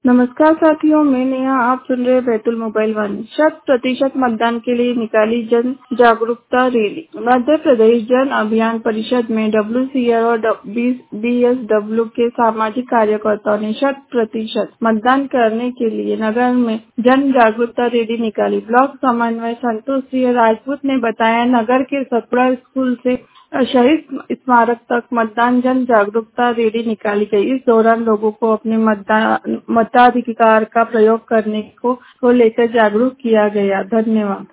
नमस्कार साथियों, मैं नेहा। आप सुन रहे हैं बैतूल मोबाइल वाणी। 100% मतदान के लिए निकाली जन जागरूकता रैली। मध्य प्रदेश जन अभियान परिषद में WCR और BSW के सामाजिक कार्यकर्ताओं ने 100% मतदान करने के लिए नगर में जन जागरूकता रैली निकाली। ब्लॉक समन्वय संतोष सिंह राजपूत ने बताया, नगर के सतपुड़ा स्कूल से शहीद स्मारक तक मतदान जन जागरूकता रैली निकाली गई। इस दौरान लोगों को अपने मताधिकार का प्रयोग करने को लेकर जागरूक किया गया। धन्यवाद।